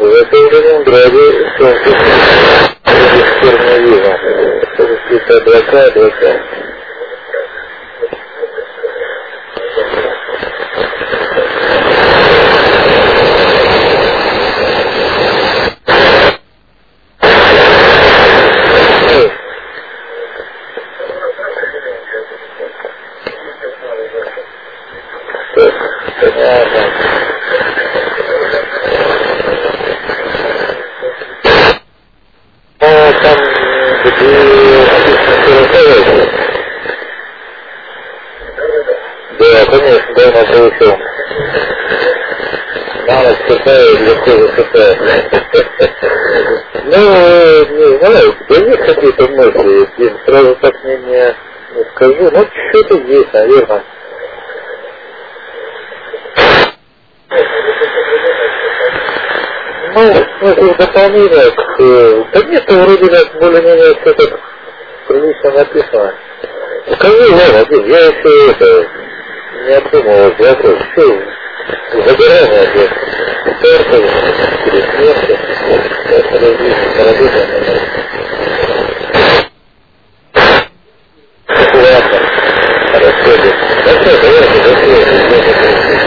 это в Ленинграде солнце черновина. Это какие-то облака. Да, конечно, да, на получил. На ночь катает, легко засыпает. Ну, не знаю, да есть какие-то мысли, Дим, сразу так не скажу, но что-то есть, наверное. Ну, в дополнение к... Да нет, вроде как более-менее все так прилично написано. Скажи, ладно, Дим, я еще это... не обдумывал вопрос, все, забираем ответ. Сердце, через смерть, это развитие, ладно, расходим. Давайте,